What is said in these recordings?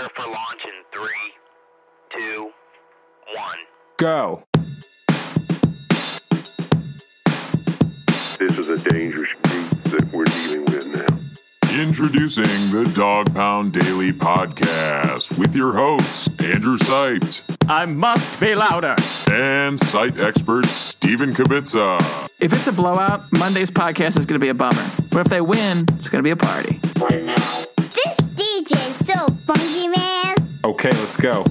Prepare for launch in 3, 2, 1. Go. This is a dangerous group that we're dealing with now. Introducing the Dog Pound Daily Podcast with your hosts, Andrew Siped I must be louder. and site expert Steven Kibitza. If it's a blowout, Monday's podcast is going to be a bummer. But if they win, it's going to be a party. This DJ's so funky, man. Okay, let's go.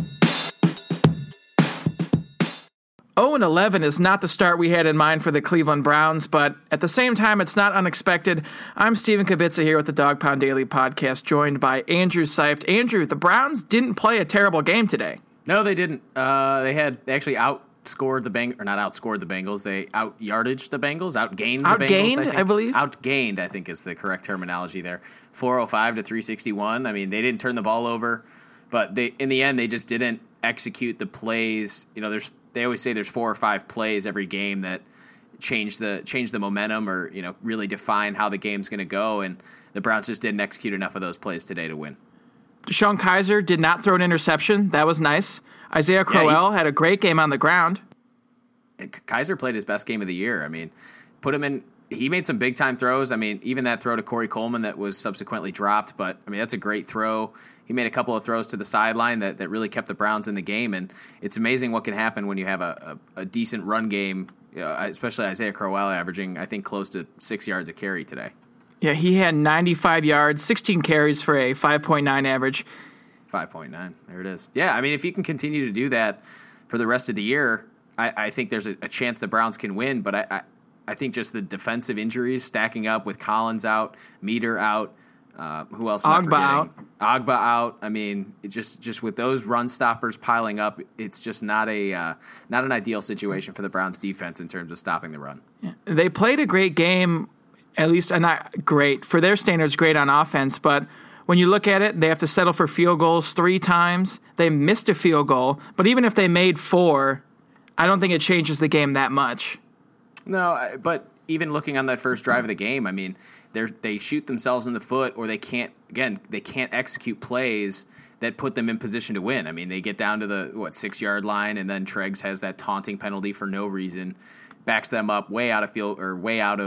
0-11 is not the start we had in mind for the Cleveland Browns, but at the same time, it's not unexpected. I'm Steven Kibitza here with the Dog Pound Daily Podcast, joined by Andrew Siped. Andrew, the Browns didn't play a terrible game today. No, they didn't. They actually outscored the Bengals, or not outscored the Bengals. They out-yardaged the Bengals, outgained the Bengals. Outgained, I believe. Outgained, I think, is the correct terminology there. 405 to 361. I mean, they didn't turn the ball over, but in the end, they just didn't execute the plays. You know, they always say there's 4 or 5 plays every game that change the momentum, or really define how the game's going to go, and the Browns just didn't execute enough of those plays today to win. DeShone Kizer did not throw an interception. That was nice. Isaiah Crowell had a great game on the ground. Kizer played his best game of the year. I mean, put him in. He made some big-time throws. I mean, even that throw to Corey Coleman that was subsequently dropped, but, I mean, that's a great throw. He made a couple of throws to the sideline that really kept the Browns in the game, and it's amazing what can happen when you have a decent run game, especially Isaiah Crowell averaging, I think, close to 6 yards a carry today. Yeah, he had 95 yards, 16 carries for a 5.9 average. 5.9. There it is. Yeah, I mean, if he can continue to do that for the rest of the year, I think there's a chance the Browns can win, but I think just the defensive injuries stacking up with Collins out, Meter out, who else am I forgetting? Agba out. I mean, just with those run stoppers piling up, it's just not an ideal situation for the Browns defense in terms of stopping the run. Yeah. They played a great game, at least not great. For their standards, great on offense, but when you look at it, they have to settle for field goals 3 times. They missed a field goal, but even if they made 4, I don't think it changes the game that much. No, but even looking on that first drive of the game, I mean, they shoot themselves in the foot, or they can't execute plays that put them in position to win. I mean, they get down to the 6-yard line, and then Treggs has that taunting penalty for no reason, backs them up way out of field, or way out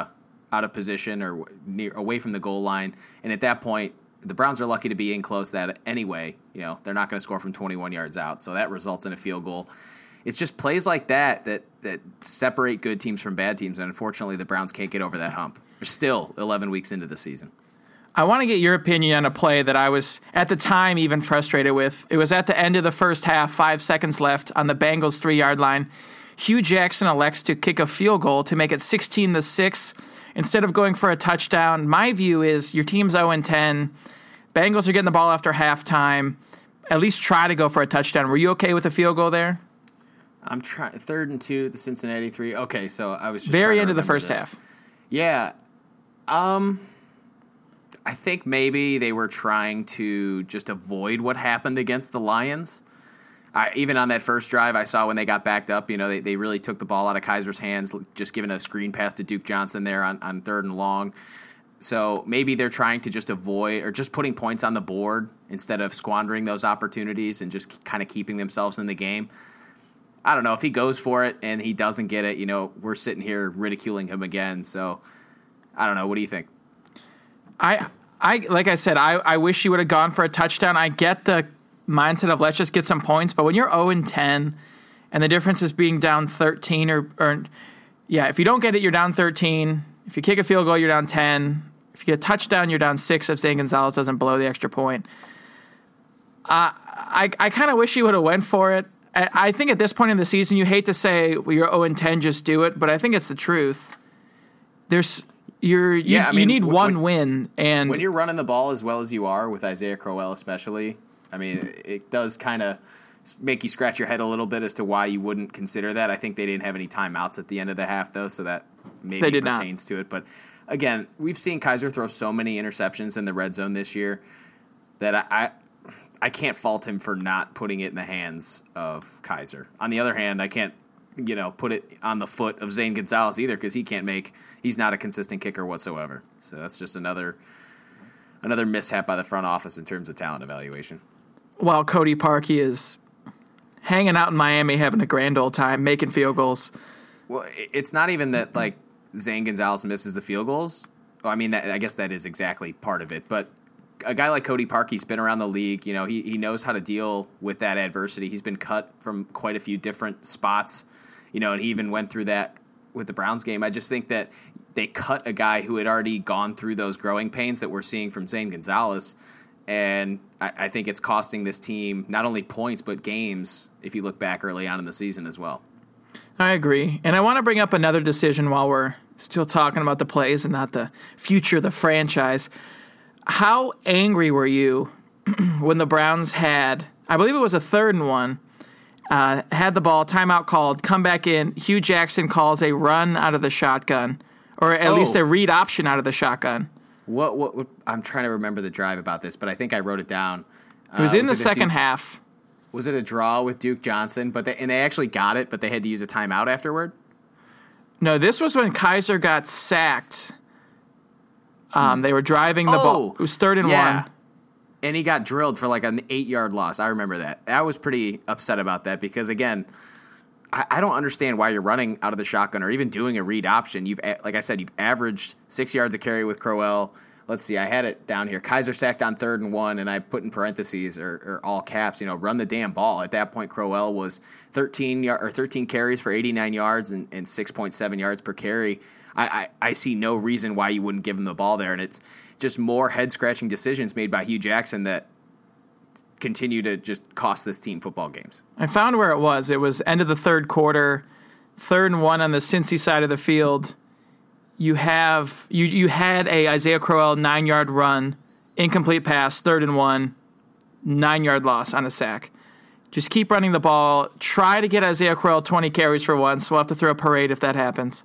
of position, or away from the goal line, and at that point, the Browns are lucky to be in close that anyway. They're not going to score from 21 yards out, so that results in a field goal. It's just plays like that separate good teams from bad teams, and unfortunately the Browns can't get over that hump. They're still 11 weeks into the season. I want to get your opinion on a play that I was, at the time, even frustrated with. It was at the end of the first half, 5 seconds left on the Bengals 3-yard line. Hugh Jackson elects to kick a field goal to make it 16-6 instead of going for a touchdown. My view is your team's 0-10. Bengals are getting the ball after halftime. At least try to go for a touchdown. Were you okay with a field goal there? I'm trying 3rd and 2, the Cincinnati 3. Okay, so I was just very end of the remember first this. half. Yeah. I think maybe they were trying to just avoid what happened against the Lions. Even on that first drive, I saw when they got backed up, they really took the ball out of Kaiser's hands, just giving a screen pass to Duke Johnson there on 3rd and long. So maybe they're trying to just avoid, or just putting points on the board instead of squandering those opportunities and just kind of keeping themselves in the game. I don't know. If he goes for it and he doesn't get it, we're sitting here ridiculing him again. So I don't know. What do you think? I like I said, I wish he would have gone for a touchdown. I get the mindset of let's just get some points, but when you're 0-10 and the difference is being down 13 or if you don't get it, you're down 13. If you kick a field goal, you're down 10. If you get a touchdown, you're down 6 if Zane Gonzalez doesn't blow the extra point. I kind of wish he would have went for it. I think at this point in the season, you hate to say, well, you're 0-10, just do it, but I think it's the truth. You need one win, and when you're running the ball as well as you are with Isaiah Crowell especially, I mean, it does kind of make you scratch your head a little bit as to why you wouldn't consider that. I think they didn't have any timeouts at the end of the half, though, so that maybe pertains to it. But again, we've seen Kizer throw so many interceptions in the red zone this year that I can't fault him for not putting it in the hands of Kizer. On the other hand, I can't put it on the foot of Zane Gonzalez either, because he's not a consistent kicker whatsoever. So that's just another mishap by the front office in terms of talent evaluation. while Cody Parkey is hanging out in Miami having a grand old time, making field goals. Well, it's not even that, like, Zane Gonzalez misses the field goals. Well, I mean, I guess that is exactly part of it. But a guy like Cody Parkey's been around the league. You know, he knows how to deal with that adversity. He's been cut from quite a few different spots, you know, and he even went through that with the Browns game. I just think that they cut a guy who had already gone through those growing pains that we're seeing from Zane Gonzalez. And I think it's costing this team not only points, but games, if you look back early on in the season as well. I agree. And I want to bring up another decision while we're still talking about the plays and not the future of the franchise. How angry were you when the Browns had, I believe it was a 3rd and 1, had the ball, timeout called, come back in, Hugh Jackson calls a run out of the shotgun, or at least a read option out of the shotgun. What I'm trying to remember the drive about this, but I think I wrote it down. It was in the second half. Was it a draw with Duke Johnson? And they actually got it, but they had to use a timeout afterward? No, this was when Kaiser got sacked. They were driving the ball. It was 3rd and 1. And he got drilled for like an 8-yard loss. I remember that. I was pretty upset about that because, again, I don't understand why you're running out of the shotgun or even doing a read option. Like I said, you've averaged 6 yards a carry with Crowell. Let's see, I had it down here. Kaiser sacked on 3rd and 1, and I put in parentheses or all caps, run the damn ball. At that point, Crowell was 13 carries for 89 yards and 6.7 yards per carry. I see no reason why you wouldn't give him the ball there, and it's just more head-scratching decisions made by Hugh Jackson that continue to just cost this team football games. I found where it was. It was end of the 3rd quarter, 3rd and 1 on the Cincy side of the field. You had a Isaiah Crowell 9-yard run, incomplete pass, 3rd and 1, 9-yard loss on a sack. Just keep running the ball. Try to get Isaiah Crowell 20 carries for once. We'll have to throw a parade if that happens.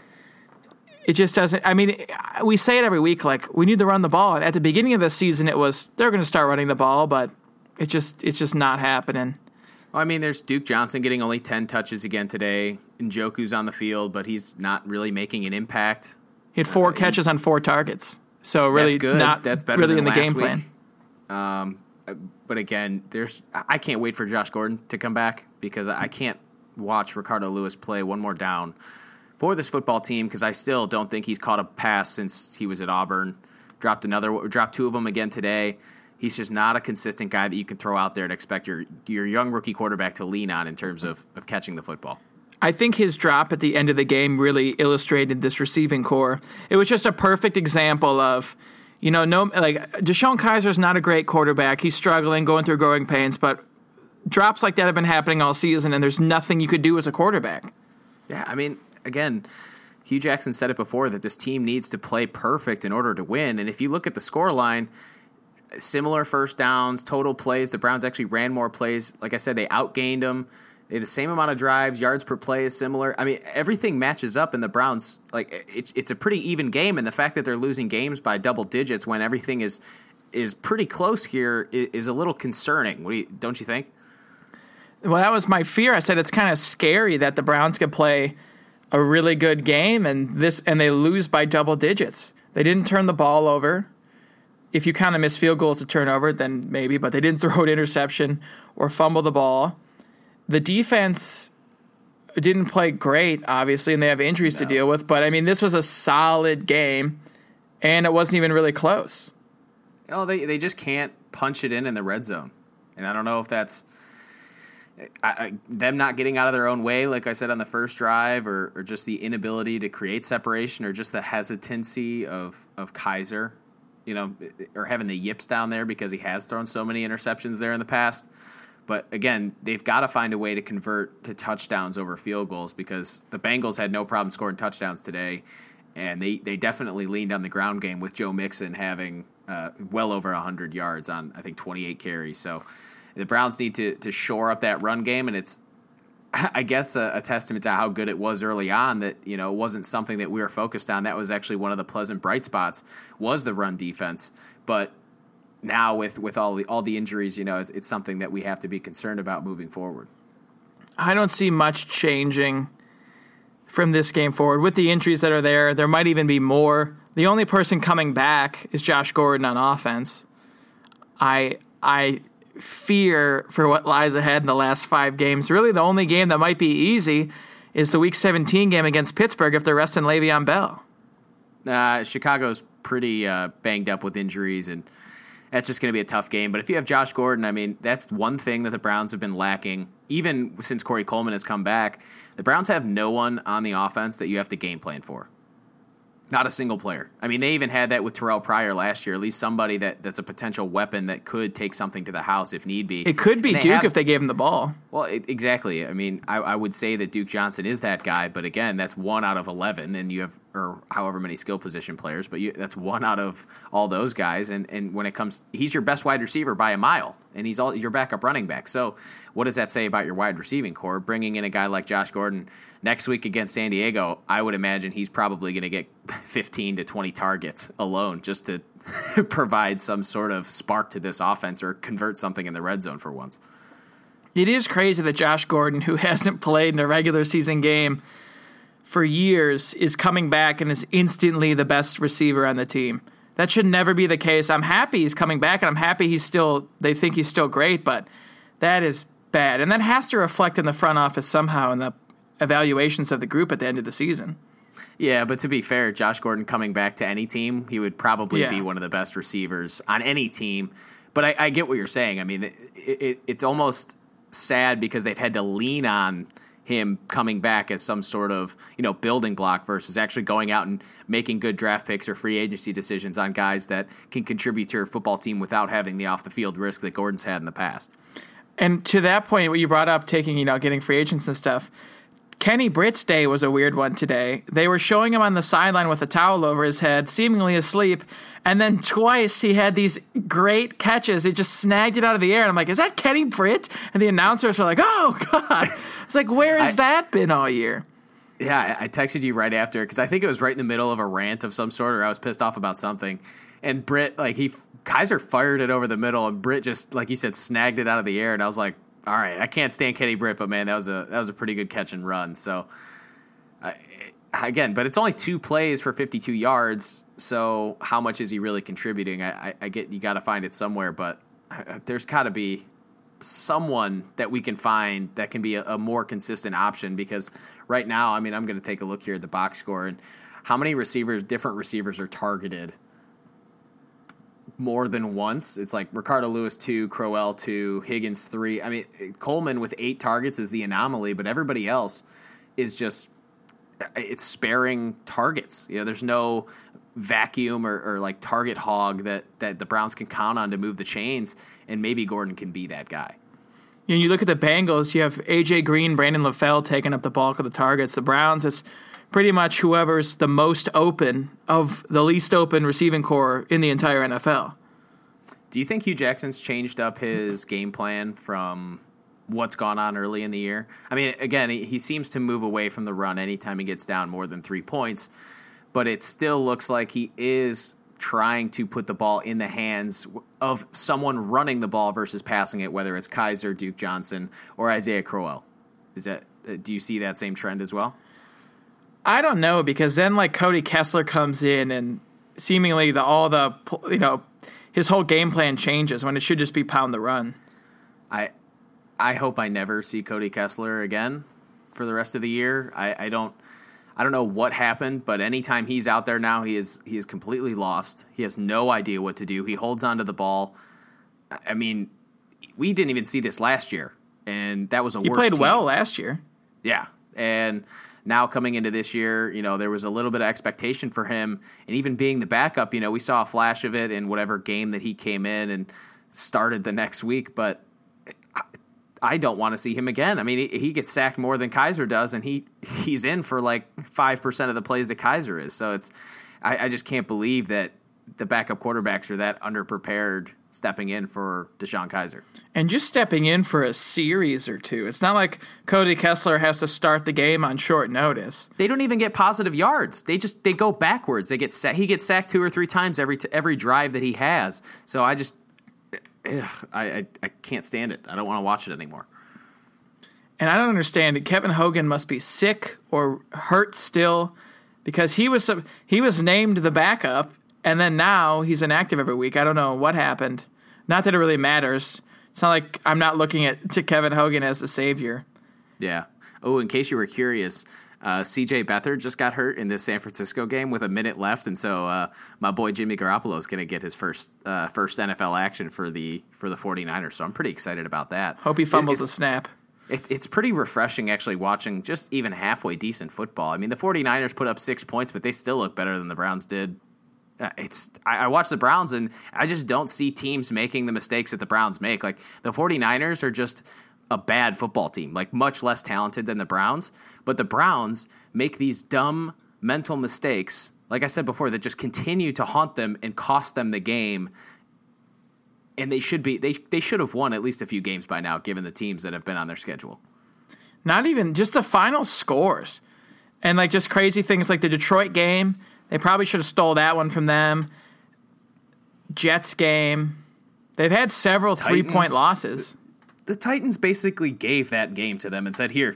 It just doesn't. I mean, we say it every week, like, we need to run the ball. And at the beginning of the season, it was, they're going to start running the ball, but it's just not happening. Well, I mean, there's Duke Johnson getting only 10 touches again today. Njoku's on the field, but he's not really making an impact. He had 4 catches on 4 targets. So really that's good. Not that's better really than in the last game week. plan. But again, I can't wait for Josh Gordon to come back because I can't watch Ricardo Lewis play one more down for this football team because I still don't think he's caught a pass since he was at Auburn. Dropped 2 of them again today. He's just not a consistent guy that you can throw out there and expect your young rookie quarterback to lean on in terms of catching the football. I think his drop at the end of the game really illustrated this receiving core. It was just a perfect example of, DeShone Kaiser's not a great quarterback. He's struggling, going through growing pains, but drops like that have been happening all season, and there's nothing you could do as a quarterback. Yeah, I mean, again, Hugh Jackson said it before that this team needs to play perfect in order to win. And if you look at the scoreline, similar first downs, total plays, the Browns actually ran more plays. Like I said, they outgained them. They had the same amount of drives. Yards per play is similar. I mean, everything matches up, and the Browns, it's a pretty even game. And the fact that they're losing games by double digits when everything is pretty close here is a little concerning. Don't you think? Well, that was my fear. I said it's kind of scary that the Browns could play a really good game and they lose by double digits. They didn't turn the ball over. If you kind of miss field goals to turnover, then maybe, but they didn't throw an interception or fumble the ball. The defense didn't play great, obviously, and they have injuries to deal with. But, I mean, this was a solid game, and it wasn't even really close. They just can't punch it in the red zone. And I don't know if that's them not getting out of their own way, like I said on the first drive, or just the inability to create separation, or just the hesitancy of Kaiser, or having the yips down there because he has thrown so many interceptions there in the past. But, again, they've got to find a way to convert to touchdowns over field goals because the Bengals had no problem scoring touchdowns today, and they definitely leaned on the ground game with Joe Mixon having well over 100 yards on, I think, 28 carries. So the Browns need to shore up that run game, and it's, I guess, a testament to how good it was early on that, it wasn't something that we were focused on. That was actually one of the pleasant bright spots was the run defense. But now with all the injuries, it's something that we have to be concerned about moving forward. I don't see much changing from this game forward. With the injuries that are there might even be more. The only person coming back is Josh Gordon on offense. I fear for what lies ahead in the last 5 games. Really, the only game that might be easy is the Week 17 game against Pittsburgh if they're resting Le'Veon Bell. Chicago's pretty banged up with injuries, and that's just going to be a tough game. But if you have Josh Gordon, I mean, that's one thing that the Browns have been lacking. Even since Corey Coleman has come back, the Browns have no one on the offense that you have to game plan for. Not a single player. I mean, they even had that with Terrell Pryor last year, at least somebody that's a potential weapon that could take something to the house if need be. It could be Duke if they gave him the ball. Well, exactly. I mean, I would say that Duke Johnson is that guy, but again, that's 1 out of 11, and you have, or however many skill position players, but that's 1 out of all those guys. And when it comes, he's your best wide receiver by a mile, and he's your backup running back. So what does that say about your wide receiving core? Bringing in a guy like Josh Gordon next week against San Diego, I would imagine he's probably going to get 15 to 20 targets alone just to provide some sort of spark to this offense or convert something in the red zone for once. It is crazy that Josh Gordon, who hasn't played in a regular season game for years, is coming back and is instantly the best receiver on the team. That should never be the case. I'm happy he's coming back, and I'm happy they think he's still great, but that is bad. And that has to reflect in the front office somehow in the evaluations of the group at the end of the season. Yeah, but to be fair, Josh Gordon coming back to any team, he would probably be one of the best receivers on any team. But I get what you're saying. I mean, it's almost sad because they've had to lean on him coming back as some sort of, building block versus actually going out and making good draft picks or free agency decisions on guys that can contribute to your football team without having the off-the-field risk that Gordon's had in the past. And to that point, what you brought up, getting free agents and stuff, Kenny Britt's day was a weird one today. They were showing him on the sideline with a towel over his head, seemingly asleep, and then twice he had these great catches. He just snagged it out of the air, and I'm like, is that Kenny Britt? And the announcers were like, oh, God. It's like, where has that been all year? Yeah, I texted you right after because I think it was right in the middle of a rant of some sort, or I was pissed off about something. And Britt, Kaiser fired it over the middle, and Britt just, like you said, snagged it out of the air, and I was like, all right, I can't stand Kenny Britt, but man, that was a pretty good catch and run. So again, but it's only 2 plays for 52 yards. So how much is he really contributing? I get you got to find it somewhere, but there's got to be someone that we can find that can be a more consistent option because right now, I mean, I'm going to take a look here at the box score and how many different receivers are targeted more than once. It's like Ricardo Lewis 2, Crowell 2, Higgins 3. I mean, Coleman with 8 targets is the anomaly, but everybody else is just it's sparing targets. There's no vacuum or like target hog that the Browns can count on to move the chains, and maybe Gordon can be that guy. You look at the Bengals, you have A.J. Green, Brandon LaFell taking up the bulk of the targets. The Browns, it's pretty much whoever's the most open of the least open receiving core in the entire NFL. Do you think Hugh Jackson's changed up his game plan from what's gone on early in the year? I mean, again, he seems to move away from the run anytime he gets down more than 3 points, but it still looks like he is trying to put the ball in the hands of someone running the ball versus passing it, whether it's Kaiser, Duke Johnson, or Isaiah Crowell. Do you see that same trend as well? I don't know, because then Cody Kessler comes in and seemingly his whole game plan changes when it should just be pound the run. I hope I never see Cody Kessler again for the rest of the year. I don't know what happened, but anytime he's out there now, he is completely lost. He has no idea what to do. He holds onto the ball. I mean, we didn't even see this last year, and that was a worse team. He played well last year. Yeah, and now coming into this year, there was a little bit of expectation for him, and even being the backup, we saw a flash of it in whatever game that he came in and started the next week, but I don't want to see him again. I mean, he gets sacked more than Kaiser does, and he's in for 5% of the plays that Kaiser is. So I just can't believe that the backup quarterbacks are that underprepared stepping in for Deshaun Kaiser. And just stepping in for a series or two. It's not like Cody Kessler has to start the game on short notice. They don't even get positive yards. They go backwards. He gets sacked 2 or 3 times every drive that he has. So I can't stand it. I don't want to watch it anymore. And I don't understand it. Kevin Hogan must be sick or hurt still, because he was named the backup, and then now he's inactive every week. I don't know what happened. Not that it really matters. It's not like I'm not looking to Kevin Hogan as the savior. Yeah. Oh, in case you were curious, C.J. Beathard just got hurt in this San Francisco game with a minute left, and so my boy Jimmy Garoppolo is going to get his first NFL action for the 49ers. So I'm pretty excited about that. Hope he fumbles a snap. It's pretty refreshing actually watching just even halfway decent football. I mean, the 49ers put up 6 points, but they still look better than the Browns did. I watch the Browns, and I just don't see teams making the mistakes that the Browns make. Like, the 49ers are just a bad football team, like much less talented than the Browns. But the Browns make these dumb mental mistakes, like I said before, that just continue to haunt them and cost them the game. And they should have won at least a few games by now, given the teams that have been on their schedule. Not even just the final scores, and like just crazy things like the Detroit game. They probably should have stole that one from them. Jets game. They've had several 3-point losses. The Titans basically gave that game to them and said, "Here,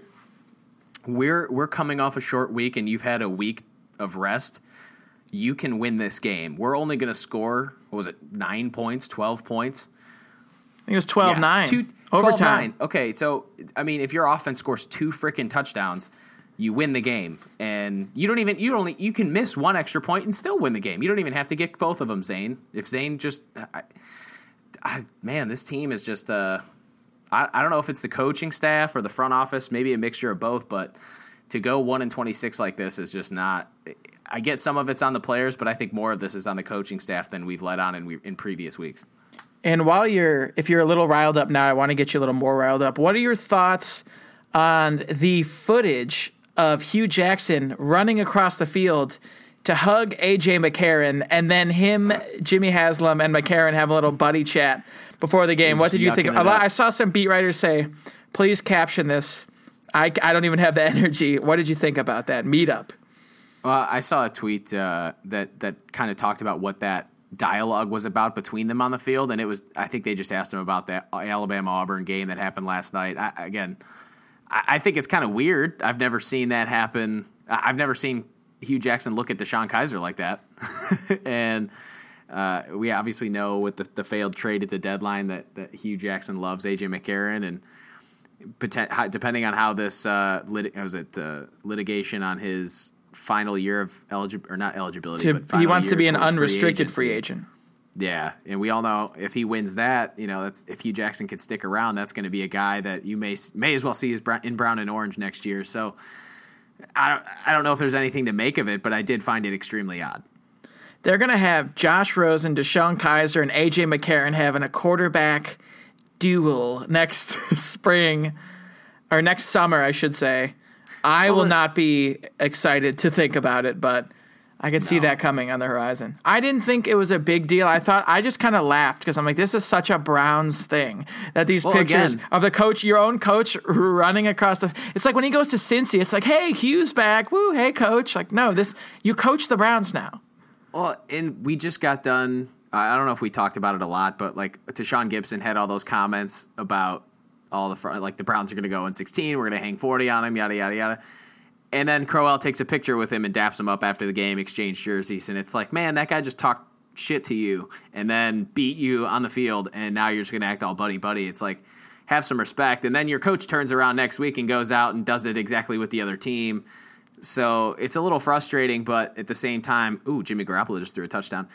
we're coming off a short week, and you've had a week of rest. You can win this game. We're only going to score, 9 points, 12 points?" I think it was 12-9. Overtime. 12-9. Okay, so, I mean, if your offense scores 2 freaking touchdowns, you win the game. And you can miss one extra point and still win the game. You don't even have to get both of them, Zane. If Zane just, man, this team is just, I don't know if it's the coaching staff or the front office, maybe a mixture of both, but to go 1-26 like this is just not. I get some of it's on the players, but I think more of this is on the coaching staff than we've let on in previous weeks. And if you're a little riled up now, I want to get you a little more riled up. What are your thoughts on the footage of Hugh Jackson running across the field to hug A.J. McCarron, and then him, Jimmy Haslam, and McCarron have a little buddy chat before the game? What did you think? I saw some beat writers say, please caption this. I don't even have the energy. What did you think about that meetup? Well, I saw a tweet that kind of talked about what that dialogue was about between them on the field, and I think they just asked him about that Alabama-Auburn game that happened last night. I think it's kind of weird. I've never seen that happen. I've never seen Hugh Jackson look at Deshaun Kaiser like that. And we obviously know with the failed trade at the deadline that Hugh Jackson loves A.J. McCarron, and depending on how this litigation on his final year of eligibility, but he wants to be an unrestricted free agent. Yeah, and we all know if he wins that, that's if Hugh Jackson could stick around, that's going to be a guy that you may as well see in brown and orange next year. So I don't know if there's anything to make of it, but I did find it extremely odd. They're going to have Josh Rosen, Deshaun Kaiser, and A.J. McCarron having a quarterback duel next spring, or next summer, I should say. I will not be excited to think about it, but I can see that coming on the horizon. I didn't think it was a big deal. I just kind of laughed because I'm like, this is such a Browns thing that these pictures of the coach, your own coach, running across it's like when he goes to Cincy, it's like, hey, Hugh's back. Woo, hey, coach. Like, no, you coach the Browns now. Well, and we just got done. I don't know if we talked about it a lot, but like Tashawn Gibson had all those comments about all the Browns are going to go in 16. We're going to hang 40 on him, yada, yada, yada. And then Crowell takes a picture with him and daps him up after the game, exchange jerseys. And it's like, man, that guy just talked shit to you and then beat you on the field, and now you're just going to act all buddy-buddy. It's like, have some respect. And then your coach turns around next week and goes out and does it exactly with the other team. So it's a little frustrating, but at the same time, Jimmy Garoppolo just threw a touchdown.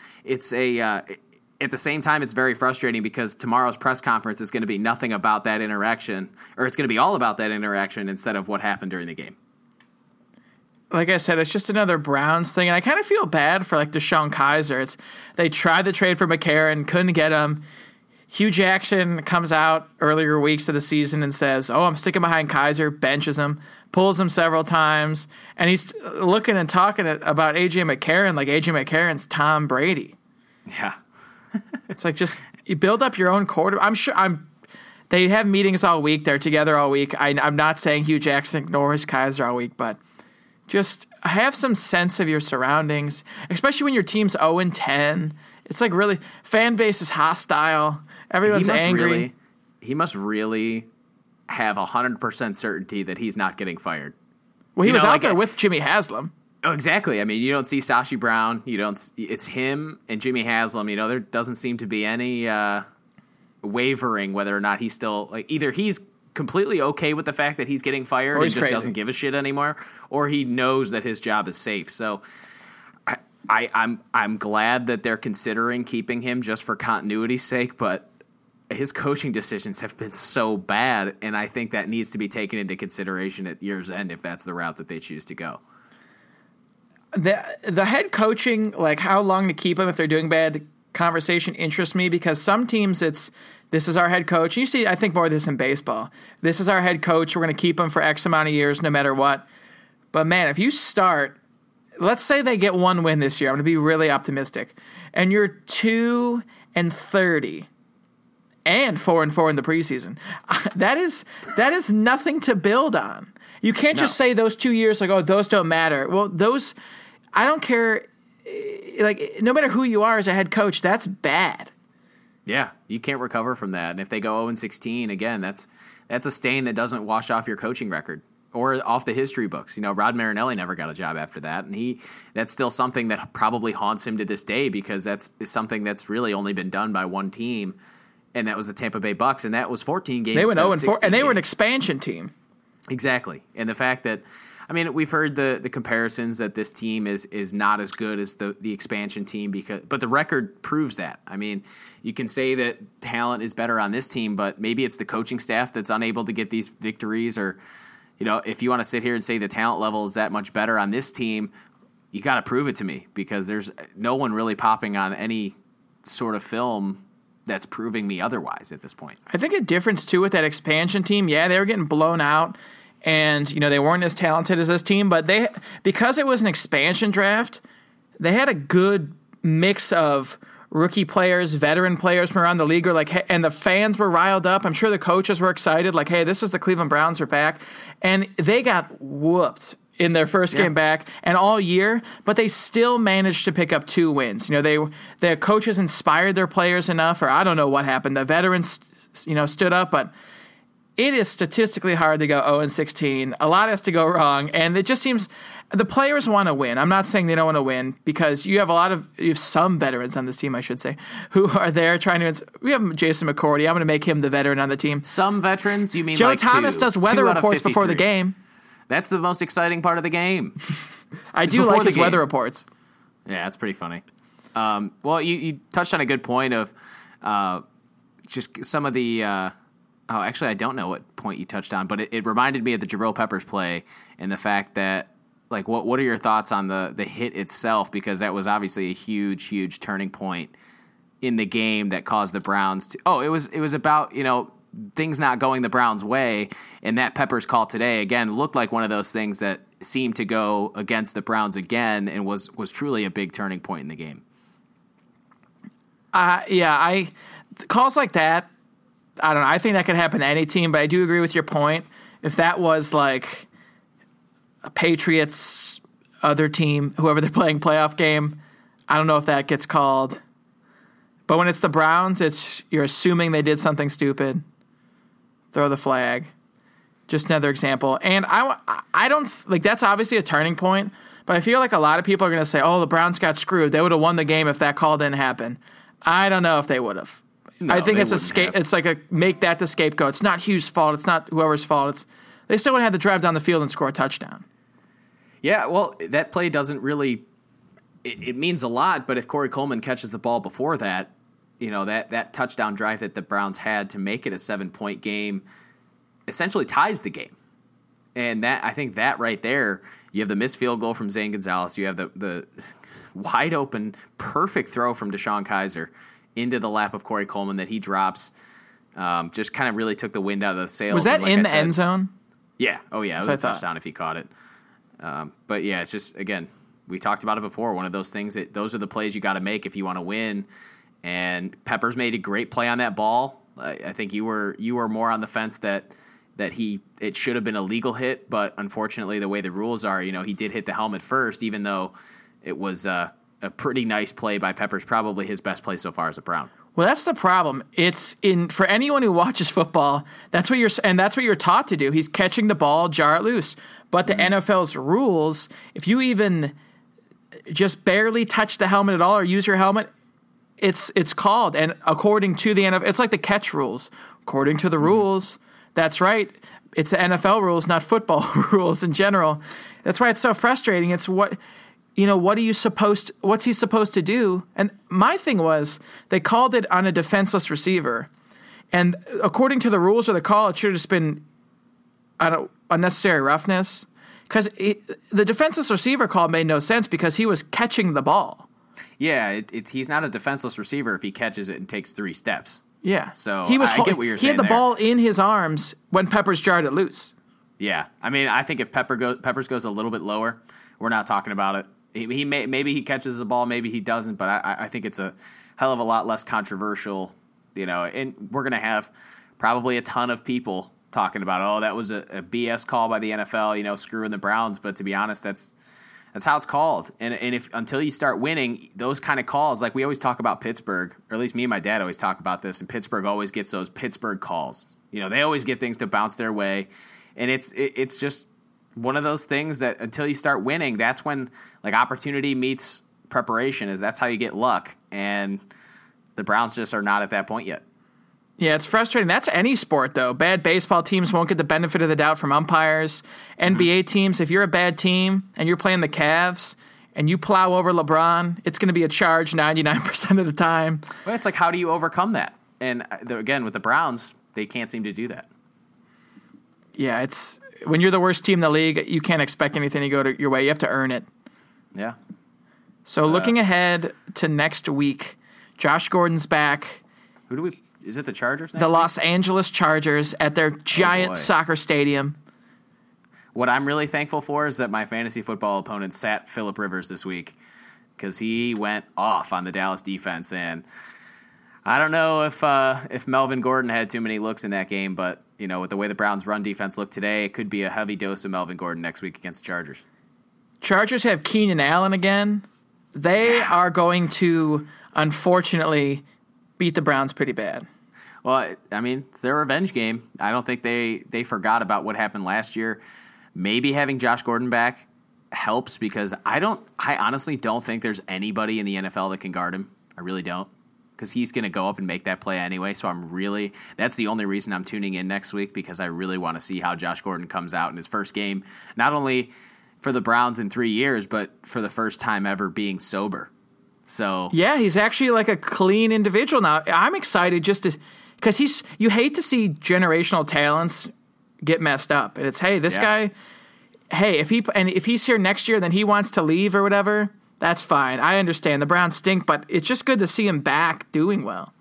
At the same time, it's very frustrating because tomorrow's press conference is going to be nothing about that interaction, or it's going to be all about that interaction instead of what happened during the game. Like I said, it's just another Browns thing, and I kind of feel bad for like Deshaun Kaiser. They tried to trade for McCarron, couldn't get him. Hugh Jackson comes out earlier weeks of the season and says, I'm sticking behind Kaiser, benches him, pulls him several times, and he's looking and talking about A.J. McCarron like A.J. McCarron's Tom Brady. Yeah. It's like just you build up your own quarterback. I'm sure they have meetings all week. They're together all week. I'm not saying Hugh Jackson ignores Kaiser all week, but just have some sense of your surroundings, especially when your team's 0-10. It's like really fan base is hostile. Everyone's angry. He must really have 100% certainty that he's not getting fired. Well, he was out there with Jimmy Haslam. Oh, exactly. I mean, you don't see Sashi Brown. It's him and Jimmy Haslam. There doesn't seem to be any wavering whether or not he's still like either he's completely okay with the fact that he's getting fired and just crazy. doesn't give a shit anymore, or he knows that his job is safe. So I'm glad that they're considering keeping him just for continuity's sake, but his coaching decisions have been so bad, and I think that needs to be taken into consideration at year's end if that's the route that they choose to go. The head coaching, like how long to keep him if they're doing bad, conversation interests me because some teams this is our head coach. You see, I think more of this in baseball. This is our head coach. We're going to keep him for X amount of years no matter what. But, man, if you start, let's say they get one win this year. I'm going to be really optimistic. And you're 2-30 and 4-4 in the preseason. That is nothing to build on. You can't just say those 2 years like, oh, those don't matter. Well, those – I don't care. Like, no matter who you are as a head coach, that's bad. Yeah, you can't recover from that. And if they go 0-16, again, that's a stain that doesn't wash off your coaching record or off the history books. You know, Rod Marinelli never got a job after that, and that's still something that probably haunts him to this day because that's something that's really only been done by one team, and that was the Tampa Bay Bucks, and that was 14 games. They went 0-4, and they were an games. Expansion team. Exactly, and the fact that, I mean, we've heard the comparisons that this team is not as good as the expansion team but the record proves that. I mean, you can say that talent is better on this team, but maybe it's the coaching staff that's unable to get these victories, or you know, if you want to sit here and say the talent level is that much better on this team, you got to prove it to me because there's no one really popping on any sort of film that's proving me otherwise at this point. I think a difference too with that expansion team, yeah, they were getting blown out. And, you know, they weren't as talented as this team, but because it was an expansion draft, they had a good mix of rookie players, veteran players from around the league, and the fans were riled up. I'm sure the coaches were excited, like, hey, this is the Cleveland Browns are back. And they got whooped in their first game back and all year, but they still managed to pick up 2 wins. You know, their coaches inspired their players enough, or I don't know what happened. The veterans, you know, stood up, but it is statistically hard to go 0-16. A lot has to go wrong, and it just seems the players want to win. I'm not saying they don't want to win because you have some veterans on this team, I should say, who are there trying to. We have Jason McCourty. I'm going to make him the veteran on the team. Some veterans, you mean Joe like Thomas does weather reports before the 53. game. That's the most exciting part of the game. I do like his weather reports. Yeah, that's pretty funny. Well, you touched on a good point of just some of the. Actually, I don't know what point you touched on, but it reminded me of the Jabril Peppers play and the fact that, like, what are your thoughts on the hit itself? Because that was obviously a huge, huge turning point in the game that caused the Browns to. Oh, it was about, you know, things not going the Browns' way, and that Peppers call today again looked like one of those things that seemed to go against the Browns again and was truly a big turning point in the game. Calls like that. I don't know. I think that could happen to any team, but I do agree with your point. If that was like a Patriots other team, whoever they're playing playoff game, I don't know if that gets called. But when it's the Browns, you're assuming they did something stupid. Throw the flag. Just another example. And I don't like that's obviously a turning point, but I feel like a lot of people are going to say, "Oh, the Browns got screwed. They would have won the game if that call didn't happen." I don't know if they would have. No, I think they it's wouldn't have. It's like make that the scapegoat. It's not Hugh's fault. It's not whoever's fault. They still would have had to drive down the field and score a touchdown. Yeah, well, that play doesn't really it means a lot, but if Corey Coleman catches the ball before that, you know, that touchdown drive that the Browns had to make it a 7-point game essentially ties the game. And that, I think that right there, you have the missed field goal from Zane Gonzalez, you have the wide open perfect throw from Deshaun Kaiser into the lap of Corey Coleman that he drops. Just kind of really took the wind out of the sails. Was that like in I the said, end zone? Yeah. Oh, yeah. It was That's a what I touchdown if he caught it. But, yeah, it's just, again, we talked about it before. One of those things that those are the plays you got to make if you want to win. And Peppers made a great play on that ball. I think you were more on the fence that it should have been a legal hit, but unfortunately the way the rules are, you know, he did hit the helmet first, even though it was a pretty nice play by Peppers, probably his best play so far as a Brown. Well, that's the problem. It's for anyone who watches football, that's what you're taught to do. He's catching the ball, jar it loose. But the NFL's rules, if you even just barely touch the helmet at all or use your helmet, it's called. And according to the NFL, it's like the catch rules. According to the rules, that's right. It's the NFL rules, not football rules in general. That's why it's so frustrating. It's what's he supposed to do? And my thing was they called it on a defenseless receiver. And according to the rules of the call, it should have just been unnecessary roughness. Because the defenseless receiver call made no sense because he was catching the ball. Yeah, he's not a defenseless receiver if he catches it and takes 3 steps. Yeah. So I get what you're saying. He had the there. ball in his arms when Peppers jarred it loose. Yeah. I mean, I think if Peppers goes a little bit lower, we're not talking about it. Maybe he catches the ball, maybe he doesn't, but I think it's a hell of a lot less controversial, and we're going to have probably a ton of people talking about, that was a BS call by the NFL, screwing the Browns. But to be honest, that's how it's called. And if until you start winning, those kind of calls, like we always talk about Pittsburgh, or at least me and my dad always talk about this, and Pittsburgh always gets those Pittsburgh calls. They always get things to bounce their way. And it's just one of those things that until you start winning, that's when like opportunity meets preparation. That's how you get luck. And the Browns just are not at that point yet. Yeah, it's frustrating. That's any sport, though. Bad baseball teams won't get the benefit of the doubt from umpires. NBA teams, if you're a bad team and you're playing the Cavs and you plow over LeBron, it's going to be a charge 99% of the time. Well, it's like, how do you overcome that? And again, with the Browns, they can't seem to do that. Yeah, it's when you're the worst team in the league, you can't expect anything to go your way. You have to earn it. Yeah. So looking ahead to next week, Josh Gordon's back. Is it the Chargers next The week? Los Angeles Chargers at their giant soccer stadium. What I'm really thankful for is that my fantasy football opponent sat Phillip Rivers this week because he went off on the Dallas defense. And I don't know if Melvin Gordon had too many looks in that game, but with the way the Browns' run defense looked today, it could be a heavy dose of Melvin Gordon next week against the Chargers. Chargers have Keenan Allen again. They are going to, unfortunately, beat the Browns pretty bad. Well, I mean, it's their revenge game. I don't think they forgot about what happened last year. Maybe having Josh Gordon back helps because I honestly don't think there's anybody in the NFL that can guard him. I really don't. Because he's going to go up and make that play anyway. So that's the only reason I'm tuning in next week, because I really want to see how Josh Gordon comes out in his first game, not only for the Browns in 3 years, but for the first time ever being sober. So yeah, he's actually like a clean individual now. I'm excited because you hate to see generational talents get messed up. And it's, hey, this guy, if he's here next year, then he wants to leave or whatever. That's fine. I understand the Browns stink, but it's just good to see him back doing well.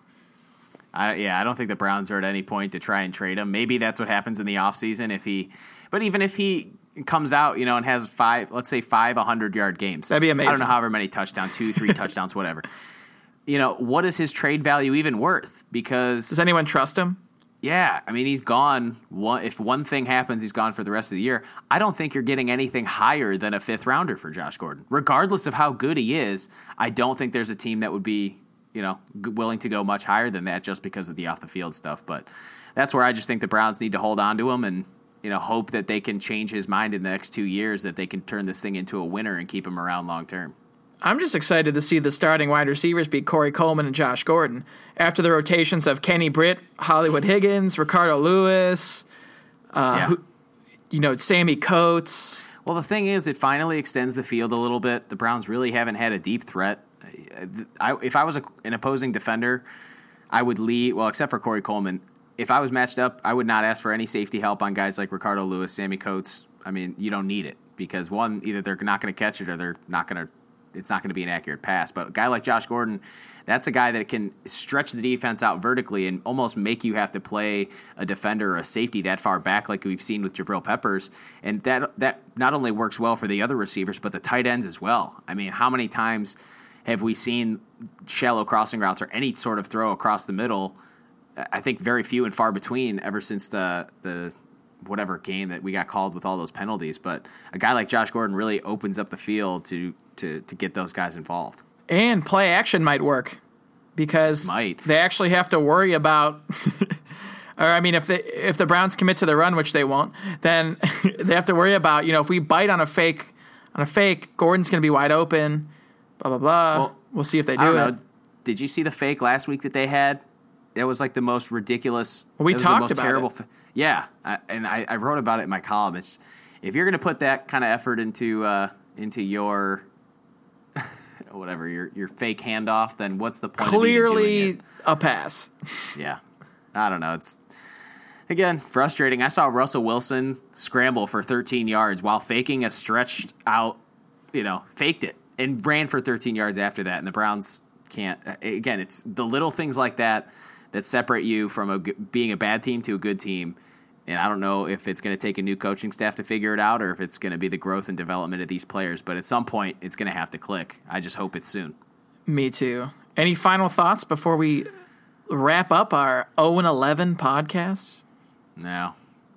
I don't think the Browns are at any point to try and trade him. Maybe that's what happens in the offseason but even if he comes out, and has 5 100-yard games. That'd be amazing. I don't know however many touchdowns, 2, 3 touchdowns, whatever. What is his trade value even worth? Because does anyone trust him? Yeah, I mean, he's gone. If one thing happens, he's gone for the rest of the year. I don't think you're getting anything higher than a 5th rounder for Josh Gordon. Regardless of how good he is, I don't think there's a team that would be, willing to go much higher than that just because of the off-the-field stuff. But that's where I just think the Browns need to hold on to him and, hope that they can change his mind in the next 2 years, that they can turn this thing into a winner and keep him around long-term. I'm just excited to see the starting wide receivers be Corey Coleman and Josh Gordon. After the rotations of Kenny Britt, Hollywood Higgins, Ricardo Lewis, Sammy Coates. Well, the thing is, it finally extends the field a little bit. The Browns really haven't had a deep threat. If I was an opposing defender, I would lead, except for Corey Coleman. If I was matched up, I would not ask for any safety help on guys like Ricardo Lewis, Sammy Coates. I mean, you don't need it because, one, either they're not going to catch it or they're not going to. It's not going to be an accurate pass. But a guy like Josh Gordon, that's a guy that can stretch the defense out vertically and almost make you have to play a defender or a safety that far back like we've seen with Jabril Peppers. And that not only works well for the other receivers, but the tight ends as well. I mean, how many times have we seen shallow crossing routes or any sort of throw across the middle? I think very few and far between ever since the whatever game that we got called with all those penalties. But a guy like Josh Gordon really opens up the field to get those guys involved. And play action might work because they actually have to worry about or I mean if the Browns commit to the run, which they won't, then they have to worry about, if we bite on a fake, Gordon's going to be wide open, blah blah blah. We'll see if they do it. did you see the fake last week that they had? It was like the most ridiculous. Well, we it was talked the most about terrible it. Yeah, I wrote about it in my column. It's, if you're going to put that kind of effort into your whatever your fake handoff, then what's the point? Clearly of even doing a pass. it? Yeah, I don't know. It's again frustrating. I saw Russell Wilson scramble for 13 yards while faking a stretched out. Faked it and ran for 13 yards after that, and the Browns can't. Again, it's the little things like that separate you from being a bad team to a good team. And I don't know if it's going to take a new coaching staff to figure it out or if it's going to be the growth and development of these players. But at some point, it's going to have to click. I just hope it's soon. Me too. Any final thoughts before we wrap up our 0-11 podcast? No,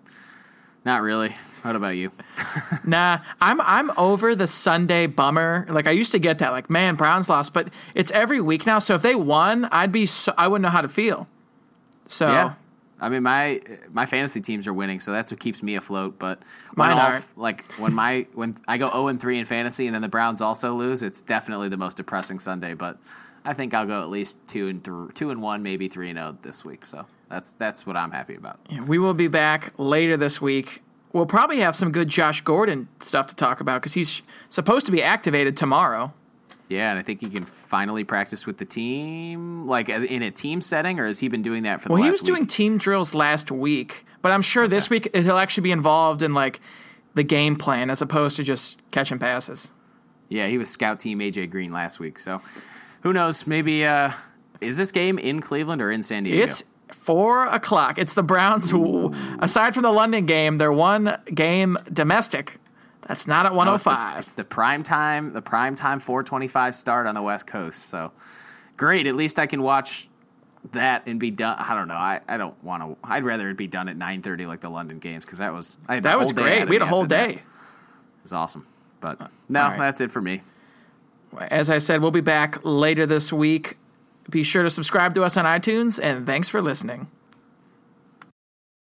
not really. What about you? Nah, I'm over the Sunday bummer. Like I used to get that, like, man, Browns lost, but it's every week now. So if they won, I wouldn't know how to feel. So Yeah. I mean, my fantasy teams are winning, so that's what keeps me afloat. But Mine aren't. Like when I go 0-3 in fantasy, and then the Browns also lose, it's definitely the most depressing Sunday. But I think I'll go at least 2-1, maybe 3-0 this week. So that's what I'm happy about. we will be back later this week. We'll probably have some good Josh Gordon stuff to talk about because he's supposed to be activated tomorrow. Yeah, and I think he can finally practice with the team, like in a team setting, or has he been doing that for the last week? Well, he was doing team drills last week, but I'm sure this week he'll actually be involved in like the game plan as opposed to just catching passes. Yeah, he was scout team AJ Green last week, so who knows? Maybe is this game in Cleveland or in San Diego? It's 4:00. It's the Browns. Aside from the London game, they're one game domestic. That's not at 1:05. It's the prime time 4:25 start on the West Coast. So great. At least I can watch that and be done. I don't know. I don't want to. I'd rather it be done at 9:30 like the London games because that was great. We had a whole day. It was awesome. But no, all right. That's it for me. As I said, we'll be back later this week. Be sure to subscribe to us on iTunes, and thanks for listening.